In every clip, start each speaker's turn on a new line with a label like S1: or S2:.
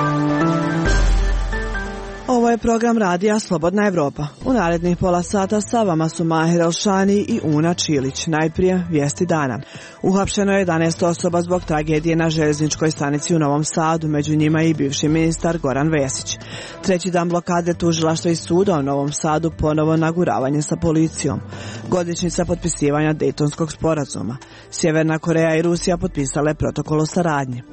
S1: Ovo je program radija Slobodna Evropa. U narednih pola sata sa vama su Mahir Elšani i Una Čilić. Najprije vijesti dana. Uhapšeno je 11 osoba zbog tragedije na željezničkoj stanici u Novom Sadu, među njima i bivši ministar Goran Vesić. Treći dan blokade tužilaštva i suda u Novom Sadu, ponovo naguravanje sa policijom. Godišnjica potpisivanja Dejtonskog sporazuma. Sjeverna Koreja i Rusija potpisale protokol o saradnji.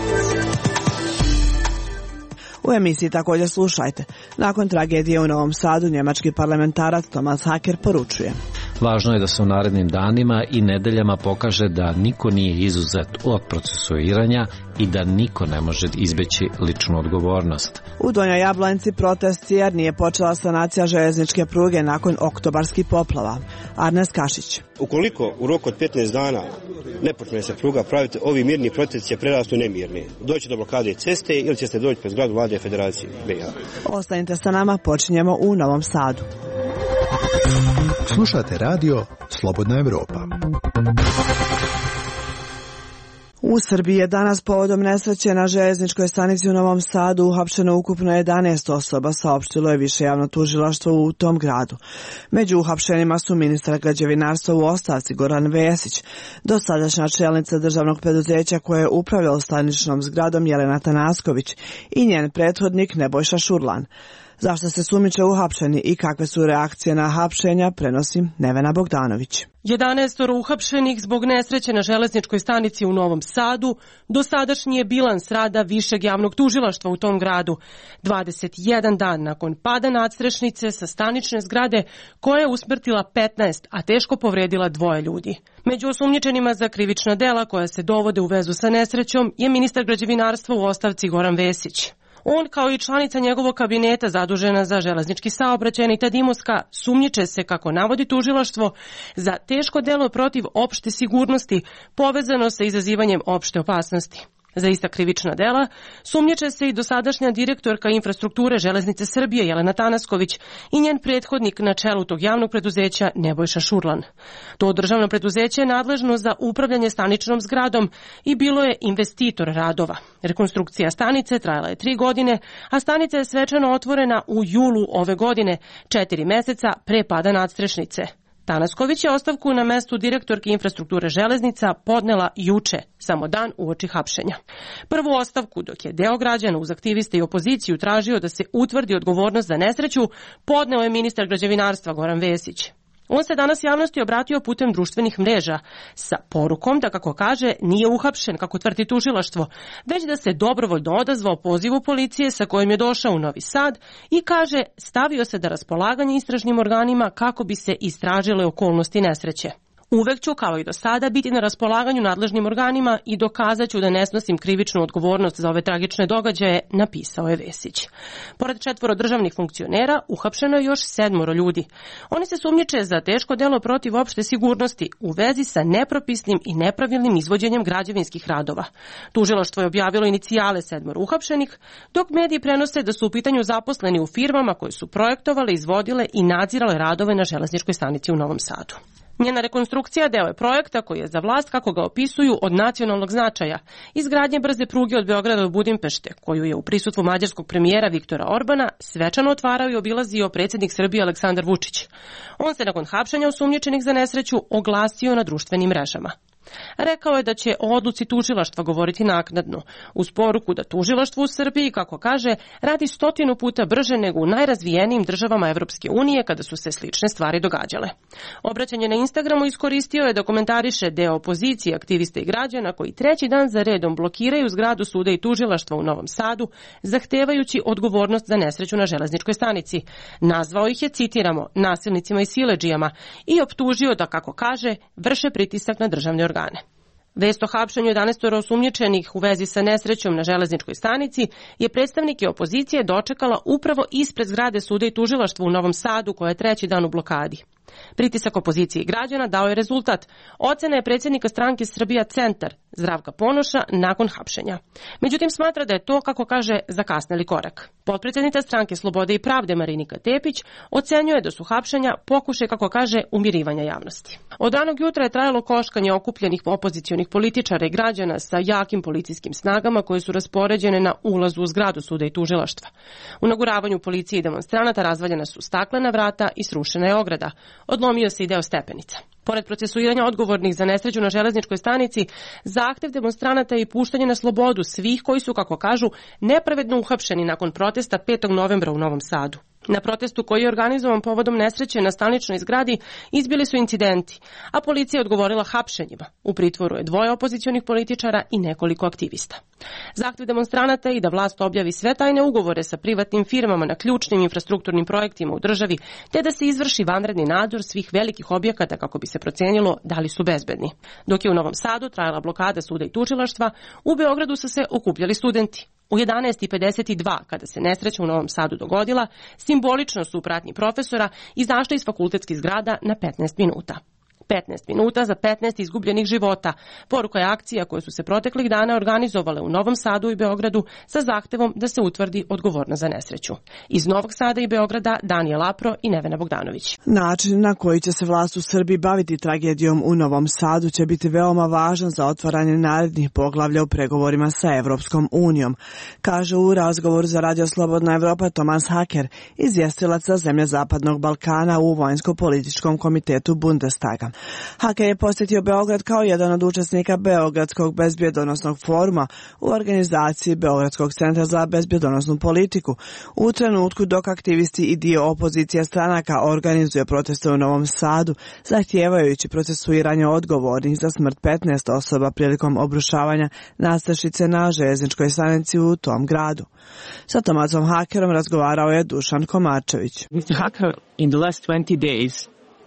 S1: U emisiji također slušajte. Nakon tragedije u Novom Sadu, njemački parlamentarac Thomas Hacker poručuje:
S2: važno je da se u narednim danima i nedeljama pokaže da niko nije izuzet od procesuiranja i da niko ne može izbeći ličnu odgovornost.
S1: U Donjoj Jablanci protest jer nije počela sanacija željezničke pruge nakon oktobarskih poplava. Arnes Kašić.
S3: Ukoliko u roku od 15 dana ne počne se pruga praviti, ovi mirni protesti će prerastu nemirni. Doći do blokade ceste ili će se doći pred zgradu Vlade Federacije BiH.
S1: Ostanite sa nama, počinjemo u Novom Sadu.
S4: Slušate radio Slobodna Evropa.
S1: U Srbiji je danas povodom nesreće na željezničkoj stanici u Novom Sadu uhapšeno ukupno 11 osoba, saopštilo je Više javno tužilaštvo u tom gradu. Među uhapšenima su ministar građevinarstva u ostavci Goran Vesić, dosadašnja čelnica državnog preduzeća koje je upravljalo staničnom zgradom Jelena Tanasković i njen prethodnik Nebojša Šurlan. Zašto se sumnjiče uhapšeni i kakve su reakcije na hapšenja, prenosi Nevena Bogdanović.
S5: 11 uhapšenih zbog nesreće na železničkoj stanici u Novom Sadu dosadašnji je bilans rada Višeg javnog tužilaštva u tom gradu. 21 dan nakon pada nadstrešnice sa stanične zgrade koja je usmrtila 15, a teško povredila 2 ljudi. Među osumnjičenima za krivična dela koja se dovode u vezu sa nesrećom je ministar građevinarstva u ostavci Goran Vesić. On, kao i članica njegovog kabineta zadužena za železnički saobraćaj Anita Dimovska, sumnjiče se, kako navodi tužilaštvo, za teško delo protiv opšte sigurnosti povezano sa izazivanjem opšte opasnosti. Za ista krivična dela sumnjiče se i dosadašnja direktorka infrastrukture Železnice Srbije Jelena Tanasković i njen prethodnik na čelu tog javnog preduzeća Nebojša Šurlan. To državno preduzeće je nadležno za upravljanje staničnom zgradom i bilo je investitor radova. Rekonstrukcija stanice trajala je 3 godine, a stanica je svečano otvorena u julu ove godine, 4 meseca pre pada nadstrešnice. Tanasković je ostavku na mestu direktorke infrastrukture železnica podnela juče, samo dan uoči hapšenja. Prvu ostavku, dok je deo građana uz aktiviste i opoziciju tražio da se utvrdi odgovornost za nesreću, podneo je ministar građevinarstva Goran Vesić. On se danas javnosti obratio putem društvenih mreža sa porukom da, kako kaže, nije uhapšen, kako tvrdi tužilaštvo, već da se dobrovoljno odazvao pozivu policije sa kojim je došao u Novi Sad i, kaže, stavio se da raspolaganje istražnim organima kako bi se istražile okolnosti nesreće. Uvek ću, kao i do sada, biti na raspolaganju nadležnim organima i dokazat ću da ne snosim krivičnu odgovornost za ove tragične događaje, napisao je Vesić. Pored 4 državnih funkcionera, uhapšeno je još 7 ljudi. Oni se sumnjiče za teško delo protiv opšte sigurnosti u vezi sa nepropisnim i nepravilnim izvođenjem građevinskih radova. Tužilaštvo je objavilo inicijale 7 uhapšenih, dok mediji prenose da su u pitanju zaposleni u firmama koje su projektovale, izvodile i nadzirale radove na železničkoj stanici u Novom Sadu. Njena rekonstrukcija deo je projekta koji je za vlast, kako ga opisuju, od nacionalnog značaja, izgradnje brze pruge od Beograda do Budimpešte, koju je u prisustvu mađarskog premijera Viktora Orbana svečano otvarao i obilazio predsjednik Srbije Aleksandar Vučić. On se nakon hapšenja osumnjičenih za nesreću oglasio na društvenim mrežama. Rekao je da će o odluci tužilaštva govoriti naknadno, uz poruku da tužilaštvo u Srbiji, kako kaže, radi 100 puta brže nego u najrazvijenijim državama Evropske unije kada su se slične stvari događale. Obraćanje na Instagramu iskoristio je da komentariše deo opozicije, aktivista i građana koji 3. dan za redom blokiraju zgradu suda i tužilaštva u Novom Sadu, zahtevajući odgovornost za nesreću na železničkoj stanici. Nazvao ih je, citiramo, nasilnicima i siledžijama i optužio da, kako kaže, vrše pritisak na državne organe. Vest o hapšenju 11 osumnjičenih u vezi sa nesrećom na železničkoj stanici je predstavnike opozicije dočekala upravo ispred zgrade suda i tužilaštva u Novom Sadu, koja je 3. dan u blokadi. Pritisak opozicije i građana dao je rezultat. Ocena je predsjednika stranke Srbija Centar, Zdravka Ponoša, nakon hapšenja. Međutim, smatra da je to, kako kaže, zakasneli korak. Potpredsjednica stranke Slobode i pravde Marinika Tepić ocenjuje da su hapšenja pokušaj, kako kaže, umirivanja javnosti. Od ranog jutra je trajalo koškanje okupljenih opozicionih političara i građana sa jakim policijskim snagama koje su raspoređene na ulazu u zgradu suda i tužilaštva. U naguravanju policije i demonstranata razvaljena su staklena vrata i srušena je ograda. Odlomio se i deo stepenica. Pored procesuiranja odgovornih za nesreću na železničkoj stanici, zahtev demonstranata je i puštanje na slobodu svih koji su, kako kažu, nepravedno uhapšeni nakon protesta 5. novembra u Novom Sadu. Na protestu koji je organizovan povodom nesreće na staničnoj zgradi izbili su incidenti, a policija je odgovorila hapšenjima. U pritvoru je 2 opozicionih političara i nekoliko aktivista. Zahtev demonstranata je i da vlast objavi sve tajne ugovore sa privatnim firmama na ključnim infrastrukturnim projektima u državi, te da se izvrši vanredni nadzor svih velikih objekata kako bi se procenilo da li su bezbedni. Dok je u Novom Sadu trajala blokada suda i tužilaštva, u Beogradu su se okupljali studenti. U 11:52, kada se nesreća u Novom Sadu dogodila, simbolično su u pratnji profesora izašli iz fakultetskih zgrada na 15 minuta. 15 minuta za 15 izgubljenih života. Poruka je akcija koje su se proteklih dana organizovale u Novom Sadu i Beogradu sa zahtevom da se utvrdi odgovornost za nesreću. Iz Novog Sada i Beograda Danijel Apro i Nevena Bogdanović.
S1: Način na koji će se vlast u Srbiji baviti tragedijom u Novom Sadu će biti veoma važan za otvaranje narednih poglavlja u pregovorima sa Evropskom unijom, kaže u razgovoru za Radio Slobodna Evropa Tomas Haker, izvjestilac za zemlje Zapadnog Balkana u Vojnsko-političkom komitetu Bundestaga. Haker je posjetio Beograd kao jedan od učesnika Beogradskog bezbjedonosnog foruma u organizaciji Beogradskog centra za bezbjedonosnu politiku, u trenutku dok aktivisti i dio opozicije stranaka organizuje proteste u Novom Sadu, zahtijevajući procesuiranje odgovornih za smrt 15 osoba prilikom obrušavanja nadstrešnice na željezničkoj stanici u tom gradu. Sa Tomasom Hakerom razgovarao je Dušan Komarčević.
S6: Mr. Haker, in the last 20 days,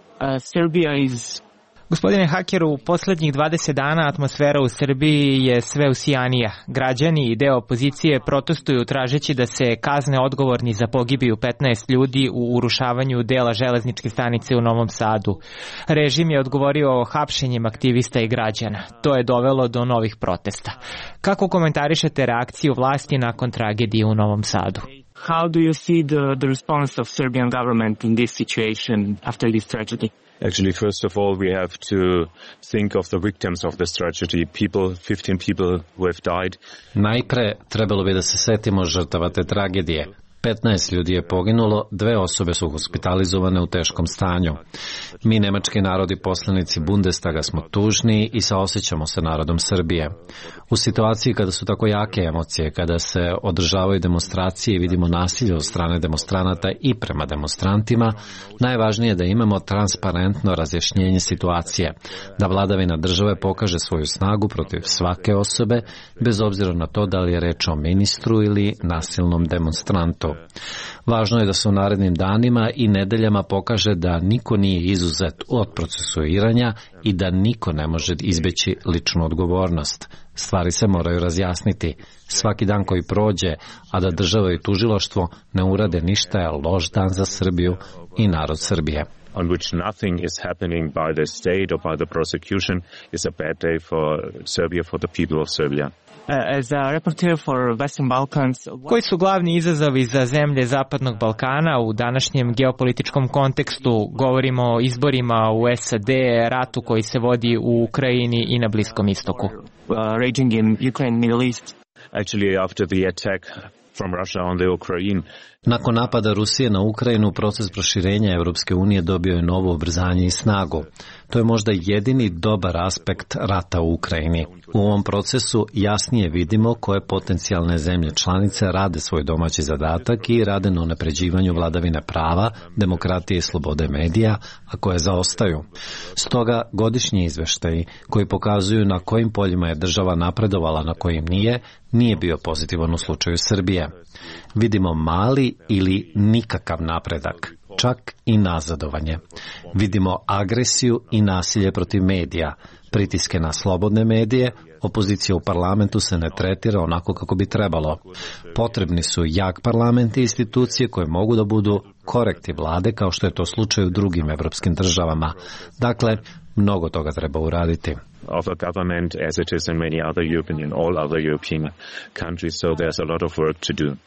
S6: Serbia is...
S7: Gospodine Hakeru, u posljednjih 20 dana atmosfera u Srbiji je sve usijanija. Građani i deo opozicije protestuju tražeći da se kazne odgovorni za pogibiju 15 ljudi u urušavanju dela železničke stanice u Novom Sadu. Režim je odgovorio hapšenjem aktivista i građana. To je dovelo do novih protesta. Kako komentarišete reakciju vlasti nakon tragedije u Novom Sadu?
S6: How do you see the response of Serbian government in this situation after this tragedy?
S8: Actually, first of all, we have to think of the victims of this tragedy. 15 people who have died.
S2: Najpre trebalo bi da se setimo žrtava te tragedije. 15 ljudi je poginulo, 2 osobe su hospitalizovane u teškom stanju. Mi, nemački narodi poslanici Bundestaga, smo tužni i saosećamo sa narodom Srbije. U situaciji kada su tako jake emocije, kada se održavaju demonstracije i vidimo nasilje od strane demonstranata i prema demonstrantima, najvažnije je da imamo transparentno razjašnjenje situacije, da vladavina države pokaže svoju snagu protiv svake osobe, bez obzira na to da li je reč o ministru ili nasilnom demonstrantu. Važno je da se u narednim danima i nedeljama pokaže da niko nije izuzet od procesuiranja i da niko ne može izbeći ličnu odgovornost. Stvari se moraju razjasniti. Svaki dan koji prođe, a da država i tužilaštvo ne urade ništa, je loš dan za Srbiju i narod Srbije.
S8: On which nothing is happening by the state or by the prosecution is a bad day for Serbia, for the people of Serbia.
S6: As a reporter for Western Balkans,
S7: koji su glavni izazovi za zemlje Zapadnog Balkana u današnjem geopolitičkom kontekstu? Govorimo o izborima u SAD, ratu koji se vodi u Ukrajini i na Bliskom istoku.
S6: Raging in Ukraine, Middle East.
S8: Actually, after the attack from Russia on the Ukraine.
S2: Nakon napada Rusije na Ukrajinu, proces proširenja Evropske unije dobio je novo ubrzanje i snagu. To je možda jedini dobar aspekt rata u Ukrajini. U ovom procesu jasnije vidimo koje potencijalne zemlje članice rade svoj domaći zadatak i rade na unapređivanju vladavine prava, demokratije i slobode medija, a koje zaostaju. Stoga godišnji izveštaji koji pokazuju na kojim poljima je država napredovala, na kojim nije bio pozitivan u slučaju Srbije. Vidimo mali ili nikakav napredak. čak i nazadovanje. Vidimo agresiju i nasilje protiv medija, pritiske na slobodne medije, opozicija u parlamentu se ne tretira onako kako bi trebalo. Potrebni su jak parlament i institucije koje mogu da budu korektiv vlade kao što je to slučaj u drugim evropskim državama. Dakle, mnogo toga treba uraditi.
S8: Of a government as it is in many other European, all other European countries, so there's a lot of work to do.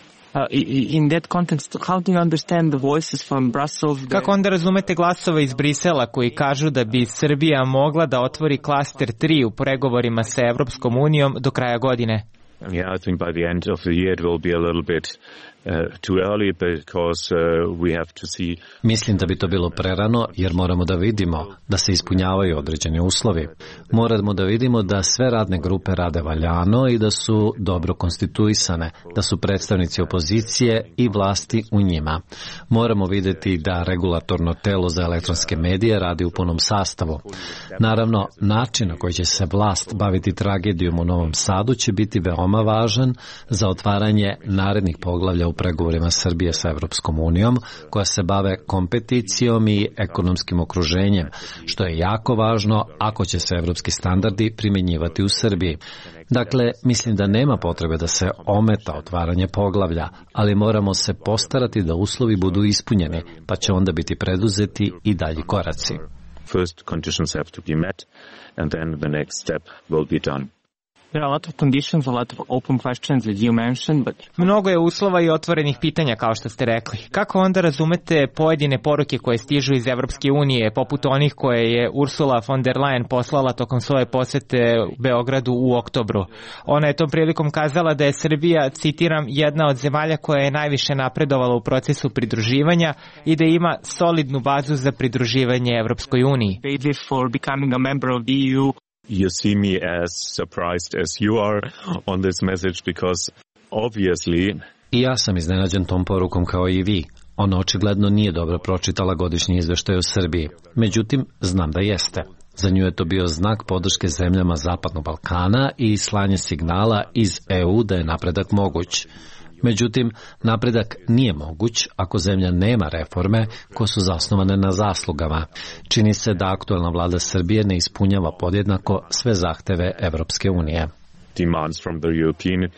S6: In that context, how do you understand the voices from Brussels?
S7: Kako onda razumete glasove iz Brisela koji kažu da bi Srbija mogla da otvori klaster 3 u pregovorima sa Evropskom unijom do kraja godine?
S8: Yeah, I think by the end of the year it will be a little bit too early because we have to see.
S2: Mislim da bi to bilo prerano jer moramo da vidimo da se ispunjavaju određeni uslovi. Moramo da vidimo da sve radne grupe rade valjano i da su dobro konstituisane, da su predstavnici opozicije i vlasti u njima. Moramo videti da regulatorno telo za elektronske medije radi u punom sastavu. Naravno, način na koji će se vlast baviti tragedijom u Novom Sadu će biti veoma važan za otvaranje narednih poglavlja u pregovorima Srbije sa Evropskom unijom, koja se bave kompeticijom i ekonomskim okruženjem, što je jako važno ako će se evropski standardi primenjivati u Srbiji. Dakle, mislim da nema potrebe da se ometa otvaranje poglavlja, ali moramo se postarati da uslovi budu ispunjeni, pa će onda biti preduzeti i dalji koraci.
S8: First conditions have to be met and then the next step will be done.
S6: There are a lot of conditions, a lot of open questions that you mentioned, but
S7: mnogo je uslova i otvorenih pitanja, kao što ste rekli. Kako onda razumete pojedine poruke koje stižu iz Evropske unije, poput onih koje je Ursula von der Leyen poslala tokom svoje posete Beogradu u oktobru? Ona je tom prilikom kazala da je Srbija, citiram, jedna od zemalja koja je najviše napredovala u procesu pridruživanja i da ima solidnu bazu za pridruživanje Evropskoj uniji.
S6: for becoming a member of the EU.
S8: You see me as surprised as you are on this message because obviously.
S2: I ja sam iznenađen tom porukom kao i vi. Ona očigledno nije dobro pročitala godišnji izveštaj o Srbiji. Međutim, znam da jeste. Za nju je to bio znak podrške zemljama Zapadnog Balkana i slanje signala iz EU da je napredak moguć. Međutim, napredak nije moguć ako zemlja nema reforme koje su zasnovane na zaslugama. Čini se da aktuelna vlada Srbije ne ispunjava podjednako sve zahteve Evropske unije.
S8: Demands from the European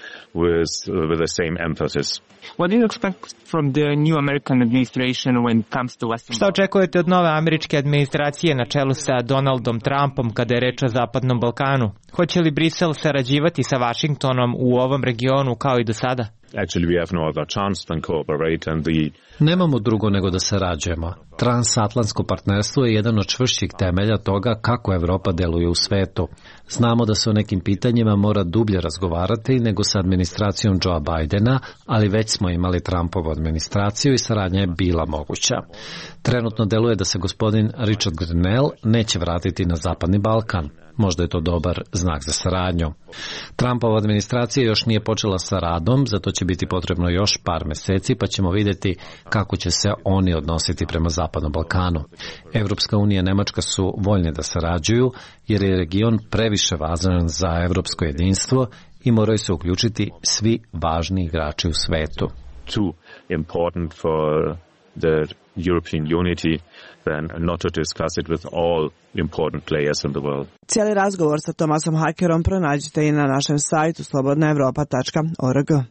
S8: with the same emphasis.
S6: What do you expect from the new American administration when it comes to Western?
S7: Šta očekujete od nove američke administracije na čelu sa Donaldom Trumpom kada je reč o Zapadnom Balkanu? Hoće li Brisel sarađivati sa Vašingtonom u ovom regionu kao i do sada?
S8: Actually, we have no other chance than cooperate and
S2: Nemamo drugo nego da sarađujemo. Transatlantsko partnerstvo je jedan od čvršćih temelja toga kako Evropa deluje u svetu. Znamo da se o nekim pitanjima mora dublje razgovarati nego sa administracijom Joea Bidena, ali već smo imali Trumpovu administraciju i saradnja je bila moguća. Trenutno deluje da se gospodin Richard Grenell neće vratiti na Zapadni Balkan. Možda je to dobar znak za saradnju. Trumpova administracija još nije počela sa radom, zato će biti potrebno još par meseci, pa ćemo vidjeti kako će se oni odnositi prema Zapadnom Balkanu. Evropska unija i Nemačka su voljne da sarađuju, jer je region previše važan za evropsko jedinstvo i moraju se uključiti svi važni igrači u svetu.
S8: Too important for the European unity than not to discuss it with all important players in the world.
S1: Cijeli razgovor sa Tomasom Hakerom pronađite i na našem sajtu slobodnaevropa.org.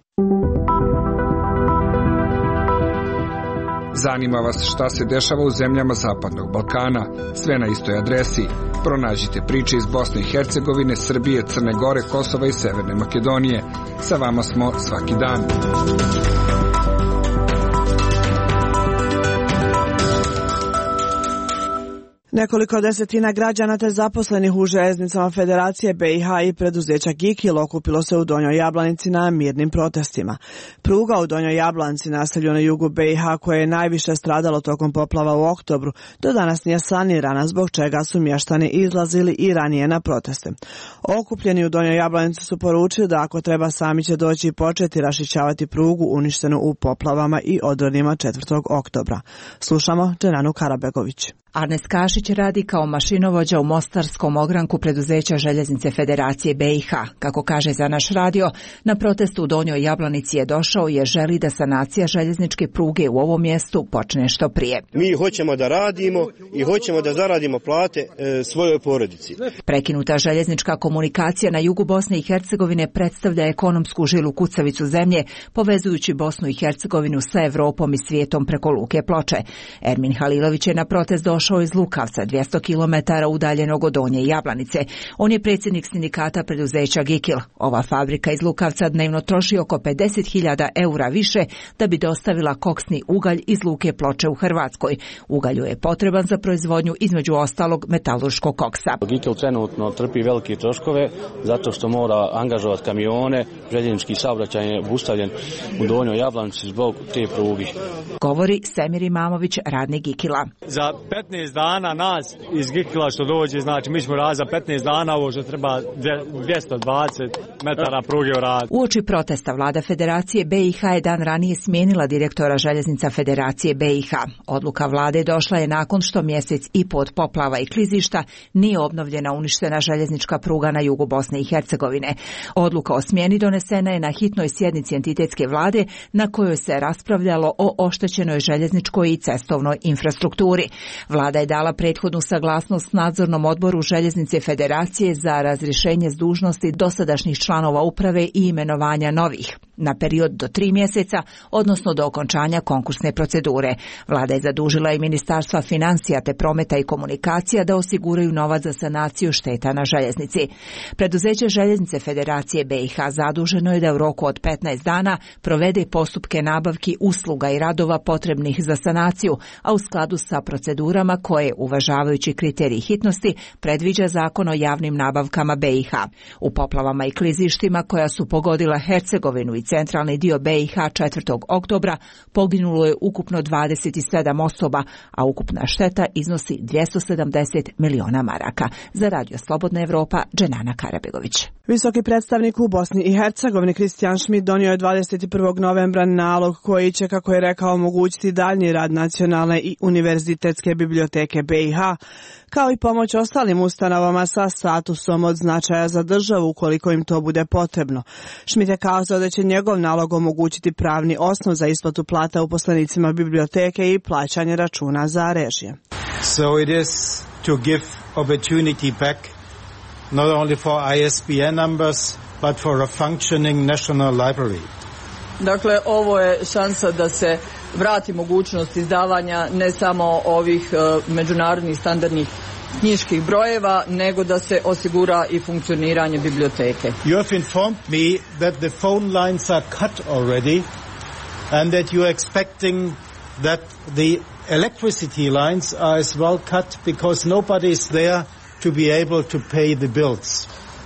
S9: Zanima vas šta se dešava u zemljama Zapadnog Balkana? Sve na istoj adresi. Pronađite priče iz Bosne i Hercegovine, Srbije, Crne Gore, Kosova i Severne Makedonije. Sa vama smo svaki dan.
S1: Nekoliko desetina građana te zaposlenih u željeznicama Federacije BiH i preduzeća Gikil okupilo se u Donjoj Jablanici na mirnim protestima. Pruga u Donjoj Jablanici, naselju na jugu BiH, koje je najviše stradalo tokom poplava u oktobru, do danas nije sanirana, zbog čega su mještani izlazili i ranije na proteste. Okupljeni u Donjoj Jablanici su poručili da ako treba sami će doći i početi raščišćavati prugu uništenu u poplavama i odronima 4. oktobra. Slušamo Dženanu Karabegović.
S10: Arnes Kašić radi kao mašinovođa u mostarskom ogranku preduzeća Željeznice Federacije BiH. Kako kaže za naš radio, na protestu u Donjoj Jablanici je došao jer želi da sanacija željezničke pruge u ovom mjestu počne što prije.
S3: Mi hoćemo da radimo i hoćemo da zaradimo plate svojoj porodici.
S10: Prekinuta željeznička komunikacija na jugu Bosne i Hercegovine predstavlja ekonomsku žilu kucavicu zemlje, povezujući Bosnu i Hercegovinu sa Evropom i svijetom preko luke Ploče. Ermin Halilović je na protest došao iz Lukavca, 200 km udaljenog od Donje Jablanice. On je predsjednik sindikata preduzeća Gikil. Ova fabrika iz Lukavca dnevno troši oko 50.000 eura više da bi dostavila koksni ugalj iz luke Ploče u Hrvatskoj. Ugalju je potreban za proizvodnju između ostalog metalurškog koksa.
S11: Gikil trenutno trpi velike troškove zato što mora angažovati kamione, željeznički saobraćaj je obustavljen u Donjoj Jablanici zbog te pruge.
S10: Govori Semir Imamović, radnik Gikila.
S12: Za 15 dana nas iz Gikila što dođe, znači mi ćemo raditi za 15 dana ovo što treba 220 metara pruge u rad.
S10: Uoči protesta vlada Federacije BiH je dan ranije smijenila direktora Željeznica Federacije BiH. Odluka vlade došla je nakon što mjesec i po od poplava i klizišta nije obnovljena uništena željeznička pruga na jugu Bosne i Hercegovine. Odluka o smjeni donesena je na hitnoj sjednici entitetske vlade na kojoj se raspravljalo o oštećenoj željezničkoj i cestovnoj infrastrukturi. Vlada je dala prethodnu saglasnost nadzornom odboru Željeznice Federacije za razrješenje s dužnosti dosadašnjih članova uprave i imenovanja novih na period do 3 mjeseca, odnosno do okončanja konkursne procedure. Vlada je zadužila i Ministarstva financija te prometa i komunikacija da osiguraju novac za sanaciju šteta na željeznici. Preduzeće Željeznice Federacije BiH zaduženo je da u roku od 15 dana provede postupke nabavki usluga i radova potrebnih za sanaciju, a u skladu sa procedurama koje, uvažavajući kriterij hitnosti, predviđa Zakon o javnim nabavkama BiH. U poplavama i klizištima koja su pogodila Hercegovinu i centralni dio BiH 4. oktobra poginulo je ukupno 27 osoba, a ukupna šteta iznosi 270 miliona maraka. Za Radio Slobodna Evropa, Dženana Karabegović.
S1: Visoki predstavnik u Bosni i Hercegovini Kristijan Šmit donio je 21. novembra nalog koji će, kako je rekao, omogućiti daljnji rad Nacionalne i univerzitetske biblioteke BiH, kao i pomoć ostalim ustanovama sa statusom od značaja za državu ukoliko im to bude potrebno. Šmit je kazao da će njegov nalog omogućiti pravni osnov za isplatu plata uposlenicima biblioteke i plaćanje računa za režije.
S13: So it is to give opportunity back not only for ISBN numbers but for a functioning national library.
S14: Dakle, ovo je šansa da se vrati mogućnost izdavanja ne samo ovih međunarodnih standardnih knjiških brojeva, nego da se osigura i funkcioniranje biblioteke.
S13: You have informed me that the phone lines are cut already and that you are expecting that the electricity lines are as well cut because nobody is there to be able to pay the bills.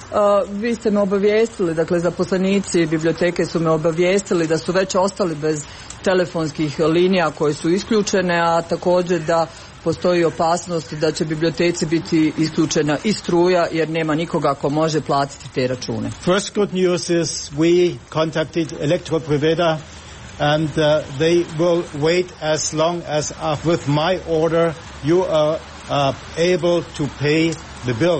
S14: Vi ste me obavijestili, dakle zaposlenici biblioteke su me obavijestili da su već ostali bez telefonskih linija koje su isključene, a također da postoji opasnost da će biblioteci biti isključena i struja jer nema nikoga ko može platiti te račune.
S13: First good news is we contacted Elektroprivreda and they will wait as long as with my order you are able to pay the bill.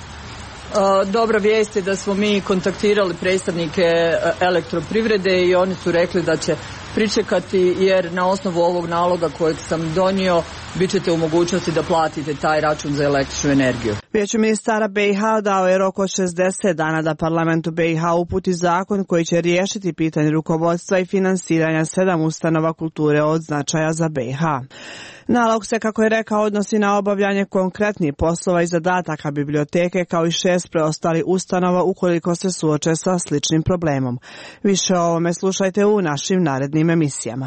S14: Dobra vijest je da smo mi kontaktirali predstavnike Elektroprivrede i oni su rekli da će pričekati jer na osnovu ovog naloga kojeg sam donio bit ćete u mogućnosti da platite taj račun za električnu energiju.
S1: Vijeće ministara BiH dao je rok od 60 dana da parlamentu BiH uputi zakon koji će riješiti pitanje rukovodstva i finansiranja 7 ustanova kulture od značaja za BiH. Nalog se, kako je rekao, odnosi na obavljanje konkretnih poslova i zadataka biblioteke kao i 6 preostalih ustanova ukoliko se suoče sa sličnim problemom. Više o ovome slušajte u našim narednim emisijama.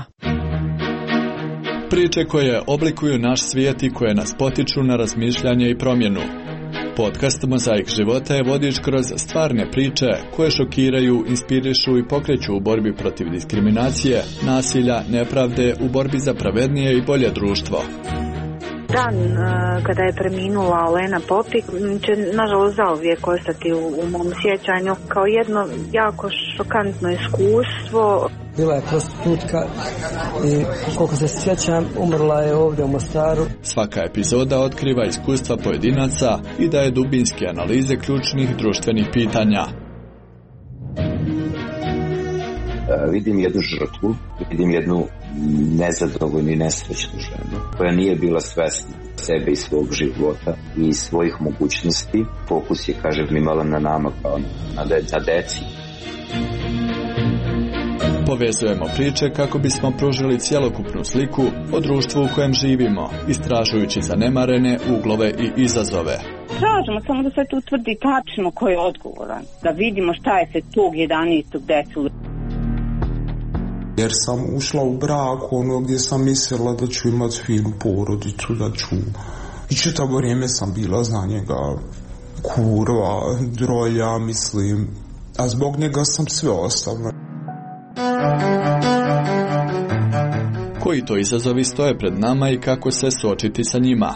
S15: Priče koje oblikuju naš svijet i koje nas potiču na razmišljanje i promjenu. Podcast Mozaik života je vodič kroz stvarne priče koje šokiraju, inspirišu i pokreću u borbi protiv diskriminacije, nasilja, nepravde, u borbi za pravednije i bolje društvo.
S16: Dan kada je preminula Olena Popik će nažalost zauvijek ostati u mom sjećanju kao jedno jako šokantno iskustvo.
S17: Bila je prostitutka i koliko se sjećam umrla je ovdje u Mostaru.
S15: Svaka epizoda otkriva iskustva pojedinaca i daje dubinske analize ključnih društvenih pitanja.
S18: Vidim jednu žrtvu, vidim jednu nezadovoljnu i nesrećnu ženu koja nije bila svesna sebe i svog života i svojih mogućnosti. Fokus je, kažem, imala na nama kao na deci.
S15: Povezujemo priče kako bismo pružili cjelokupnu sliku o društvu u kojem živimo, istražujući zanemarene uglove i izazove.
S19: Tražimo samo da se tu utvrdi tačno ko je odgovoran, da vidimo šta je se tog 11. desilo.
S20: Jer sam ušla u brak gdje sam mislila da ću imati finu porodicu, da ću... I čitavo vrijeme sam bila za njega kurva, drolja, mislim, a zbog njega sam sve ostavila.
S15: Koji to izazovi stoje pred nama i kako se suočiti sa njima?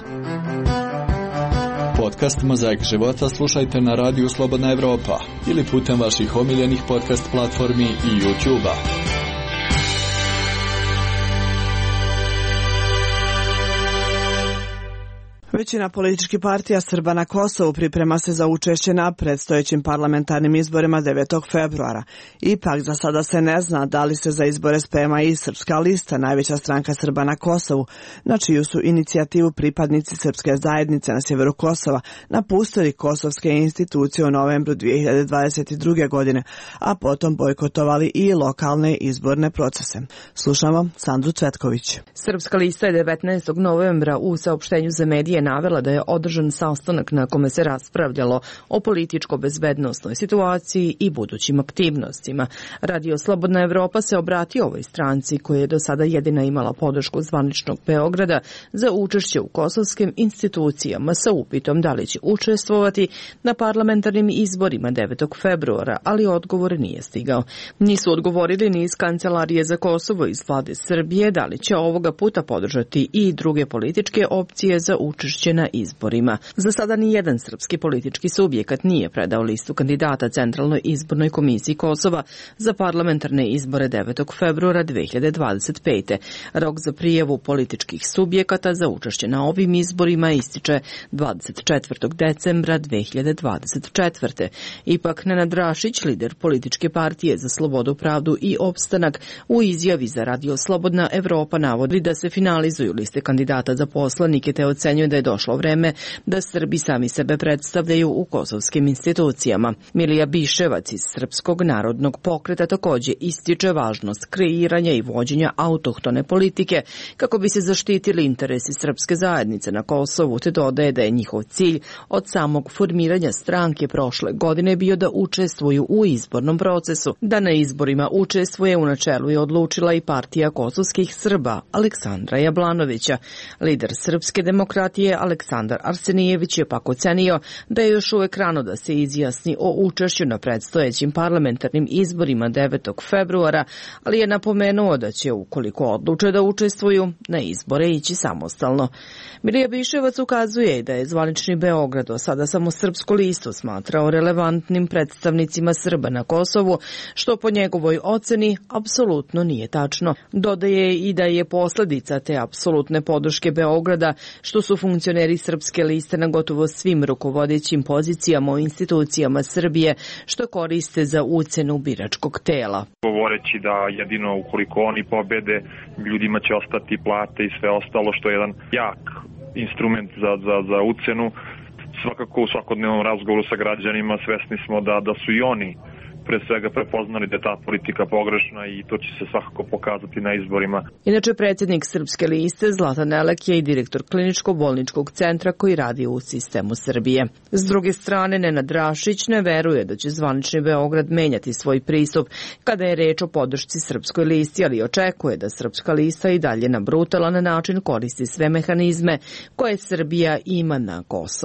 S15: Podcast Mozaik života slušajte na radiju Slobodna Evropa ili putem vaših omiljenih podcast platformi i YouTube-a.
S1: Većina političkih partija Srba na Kosovu priprema se za učešće na predstojećim parlamentarnim izborima 9. februara. Ipak za sada se ne zna da li se za izbore sprema i Srpska lista, najveća stranka Srba na Kosovu, na čiju su inicijativu pripadnici srpske zajednice na sjeveru Kosova napustili kosovske institucije u novembru 2022. godine, a potom bojkotovali i lokalne izborne procese. Slušamo Sandru Cvetković.
S21: Srpska lista je 19. novembra u saopštenju za medije navela da je održan sastanak na kome se raspravljalo o političko-bezbednosnoj situaciji i budućim aktivnostima. Radio Slobodna Evropa se obratio ovoj stranci koja je do sada jedina imala podršku zvaničnog Beograda za učešće u kosovskim institucijama sa upitom da li će učestvovati na parlamentarnim izborima 9. februara, ali odgovor nije stigao. Nisu odgovorili ni iz Kancelarije za Kosovo iz vlade Srbije da li će ovoga puta podržati i druge političke opcije za učešće na izborima. Za sada ni jedan srpski politički subjekat nije predao listu kandidata Centralnoj izbornoj komisiji Kosova za parlamentarne izbore 9. februara 2025. Rok za prijavu političkih subjekata za učešće na ovim izborima ističe 24. decembra 2024. Ipak Nenad Rašić, lider političke partije za slobodu, pravdu i opstanak, u izjavi za Radio Slobodna Evropa navodi da se finalizuju liste kandidata za poslanike te ocenjuje da je došlo vreme da Srbi sami sebe predstavljaju u kosovskim institucijama. Milija Biševac iz Srpskog narodnog pokreta također ističe važnost kreiranja i vođenja autohtone politike kako bi se zaštitili interesi srpske zajednice na Kosovu, te dodaje da je njihov cilj od samog formiranja stranke prošle godine bio da učestvuju u izbornom procesu. Da na izborima učestvuje u načelu je odlučila i partija kosovskih Srba Aleksandra Jablanovića. Lider Srpske demokratije Aleksandar Arsenijević je pak ocenio da je još uvek rano da se izjasni o učešću na predstojećim parlamentarnim izborima 9. februara, ali je napomenuo da će, ukoliko odluče da učestvuju, na izbore ići samostalno. Milija Biševac ukazuje da je zvanični Beograd do sada samo Srpsku listu smatrao relevantnim predstavnicima Srba na Kosovu, što po njegovoj oceni apsolutno nije tačno. Dodaje i da je posljedica te apsolutne podrške Beograda što su funkcioneri Srpske liste na gotovo svim rukovodećim pozicijama u institucijama Srbije, što koriste za ucenu biračkog tela.
S22: Govoreći da jedino ukoliko oni pobede, ljudima će ostati plate i sve ostalo, što je jedan jak instrument za ucenu. Svakako u svakodnevnom razgovoru sa građanima svesni smo da su i oni pre svega prepoznali da je ta politika pogrešna i to će se svakako pokazati na izborima.
S21: Inače, predsjednik Srpske liste Zlatan Elek je i direktor kliničko-bolničkog centra koji radi u sistemu Srbije. S druge strane, Nenad Rašić ne veruje da će zvanični Beograd menjati svoj pristup kada je reč o podršci Srpskoj listi, ali očekuje da Srpska lista i dalje na brutalan način koristi sve mehanizme koje Srbija ima na Kosovu.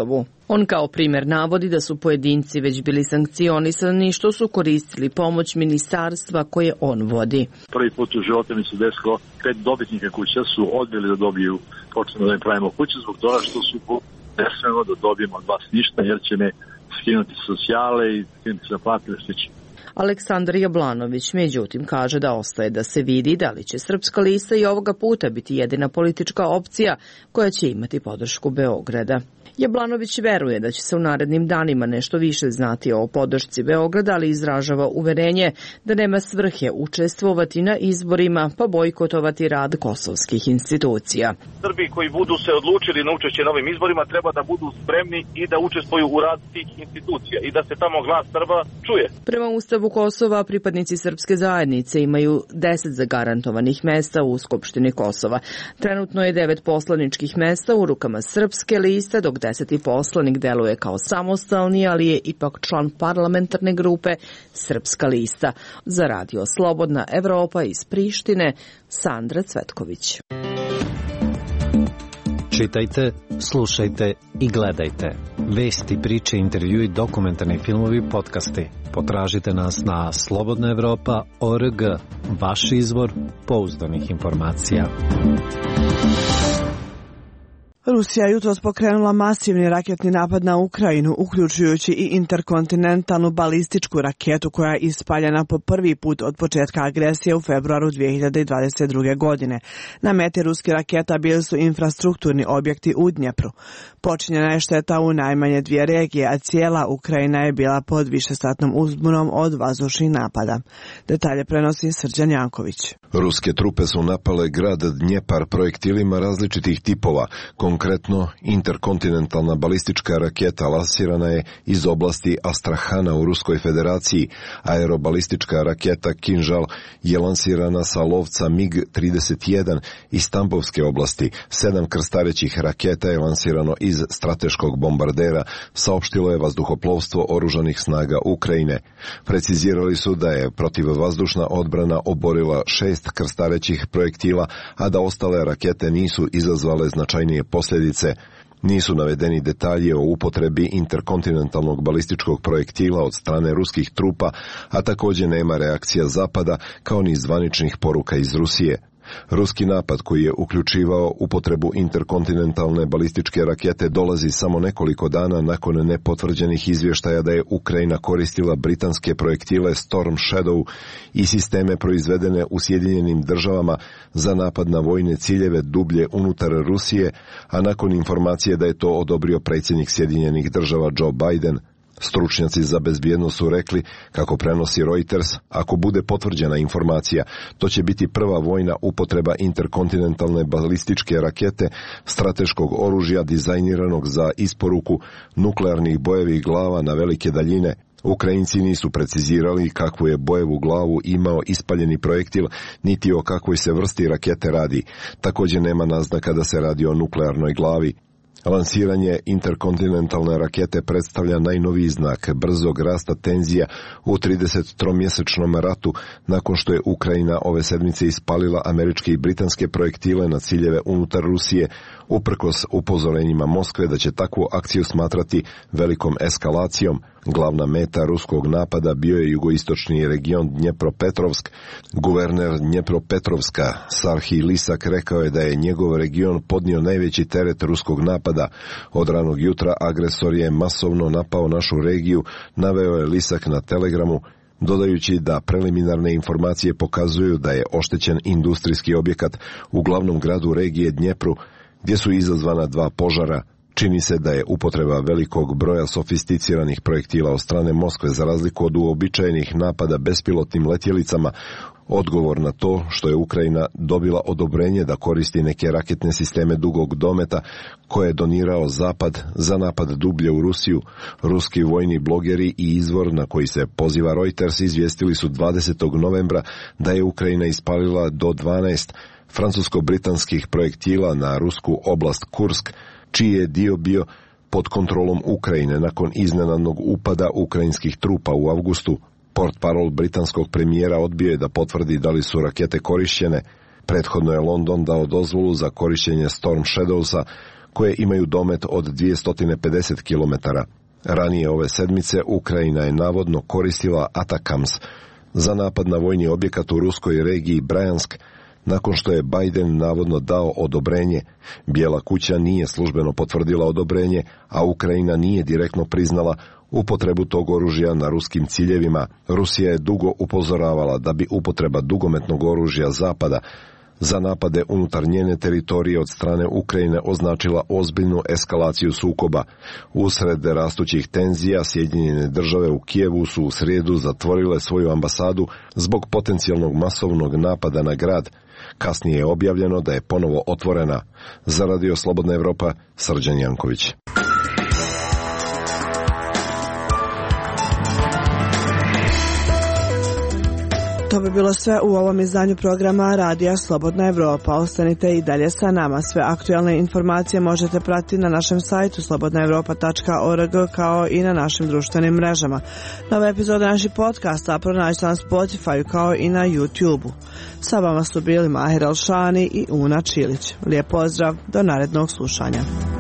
S21: On kao primer navodi da su pojedinci već bili sankcionisani što su koristili pomoć ministarstva koje on vodi.
S4: Prvi put u životu mi se desilo 5 dobitnika kuća su odbili da dobiju počnemo da im pravimo kuće zbog toga što su ne smemo da dobijemo od vas ništa jer će me skinuti socijale i skinuti sa plate stići.
S21: Aleksandar Jablanović međutim kaže da ostaje da se vidi da li će Srpska lista i ovoga puta biti jedina politička opcija koja će imati podršku Beograda. Jablanović veruje da će se u narednim danima nešto više znati o podršci Beograda, ali izražava uverenje da nema svrhe učestvovati na izborima pa bojkotovati rad kosovskih institucija.
S5: Srbi koji budu se odlučili na učešće na ovim izborima treba da budu spremni i da učestvuju u rad tih institucija i da se tamo glas Srba čuje.
S21: Prema Ustavu Kosova, pripadnici srpske zajednice imaju 10 zagarantovanih mesta u Skupštini Kosova. Trenutno je 9 poslaničkih mesta u rukama Srpske liste, dok 10. poslanik deluje kao samostalni, ali je ipak član parlamentarne grupe Srpska lista. Za Radio Slobodna Evropa iz Prištine, Sandra Cvetković.
S2: Čitajte, slušajte i gledajte. Vesti, priče, intervjui, dokumentarni filmovi, podcasti. Potražite nas na slobodnaevropa.org, vaš izvor pouzdanih informacija.
S1: Rusija jutros pokrenula masivni raketni napad na Ukrajinu, uključujući i interkontinentalnu balističku raketu koja je ispaljena po prvi put od početka agresije u februaru 2022. godine. Na meti ruskih raketa bili su infrastrukturni objekti u Dnjepru. Počinjena je šteta u najmanje 2 regije, a cijela Ukrajina je bila pod višesatnom uzbunom od vazdušnih napada. Detalje prenosi Srđan Janković.
S23: Ruske trupe su napale grad Dnjepar projektilima različitih tipova. Konkretno, interkontinentalna balistička raketa lansirana je iz oblasti Astrahana u Ruskoj federaciji. Aerobalistička raketa Kinžal je lansirana sa lovca MiG-31 iz Tambovske oblasti. 7 krstarećih raketa je lansirano iz strateškog bombardera, saopštilo je vazduhoplovstvo oružanih snaga Ukrajine. Precizirali su da je protivvazdušna odbrana oborila 6 krstarećih projektila, a da ostale rakete nisu izazvale značajnije posljedice. Nisu navedeni detalji o upotrebi interkontinentalnog balističkog projektila od strane ruskih trupa, a također nema reakcija Zapada kao ni zvaničnih poruka iz Rusije. Ruski napad koji je uključivao upotrebu interkontinentalne balističke rakete dolazi samo nekoliko dana nakon nepotvrđenih izvještaja da je Ukrajina koristila britanske projektile Storm Shadow i sisteme proizvedene u Sjedinjenim državama za napad na vojne ciljeve dublje unutar Rusije, a nakon informacije da je to odobrio predsjednik Sjedinjenih država Joe Biden. Stručnjaci za bezbjednost su rekli, kako prenosi Reuters, ako bude potvrđena informacija, to će biti prva vojna upotreba interkontinentalne balističke rakete, strateškog oružja dizajniranog za isporuku nuklearnih bojevih glava na velike daljine. Ukrajinci nisu precizirali kakvu je bojevu glavu imao ispaljeni projektil, niti o kakvoj se vrsti rakete radi. Također nema naznaka da se radi o nuklearnoj glavi. Lansiranje interkontinentalne rakete predstavlja najnoviji znak brzog rasta tenzija u 33-mjesečnom ratu nakon što je Ukrajina ove sedmice ispalila američke i britanske projektile na ciljeve unutar Rusije, uprkos upozorenjima Moskve da će takvu akciju smatrati velikom eskalacijom. Glavna meta ruskog napada bio je jugoistočni region Dnjepropetrovsk. Guverner Dnjepropetrovska Sarhi Lisak rekao je da je njegov region podnio najveći teret ruskog napada. Od ranog jutra agresor je masovno napao našu regiju, naveo je Lisak na Telegramu, dodajući da preliminarne informacije pokazuju da je oštećen industrijski objekat u glavnom gradu regije Dnjepru, gdje su izazvana 2 požara. Čini se da je upotreba velikog broja sofisticiranih projektila od strane Moskve za razliku od uobičajenih napada bespilotnim letjelicama odgovor na to što je Ukrajina dobila odobrenje da koristi neke raketne sisteme dugog dometa koje je donirao Zapad za napad dublje u Rusiju. Ruski vojni blogeri i izvor na koji se poziva Reuters izvijestili su 20. novembra da je Ukrajina ispalila do 12 francusko-britanskih projektila na rusku oblast Kursk, čiji je dio bio pod kontrolom Ukrajine nakon iznenadnog upada ukrajinskih trupa u avgustu. Portparol britanskog premijera odbio je da potvrdi da li su rakete korišćene. Prethodno je London dao dozvolu za korišćenje Storm Shadowsa, koje imaju domet od 250 km. Ranije ove sedmice Ukrajina je navodno koristila Atakams za napad na vojni objekat u ruskoj regiji Brjansk, nakon što je Biden navodno dao odobrenje. Bijela kuća nije službeno potvrdila odobrenje, a Ukrajina nije direktno priznala upotrebu tog oružja na ruskim ciljevima. Rusija je dugo upozoravala da bi upotreba dugometnog oružja Zapada za napade unutar njene teritorije od strane Ukrajine označila ozbiljnu eskalaciju sukoba. Usred rastućih tenzija Sjedinjene države u Kijevu su u srijedu zatvorile svoju ambasadu zbog potencijalnog masovnog napada na grad. Kasnije je objavljeno da je ponovo otvorena. Za Radio Slobodna Evropa, Srđan Janković.
S1: To bi bilo sve u ovom izdanju programa Radija Slobodna Evropa. Ostanite i dalje sa nama. Sve aktualne informacije možete pratiti na našem sajtu slobodnaevropa.org kao i na našim društvenim mrežama. Nove epizode naših podcasta pronađite na Spotify kao i na YouTube-u. Sa vama su bili Mahir Alšani i Una Čilić. Lijep pozdrav, do narednog slušanja.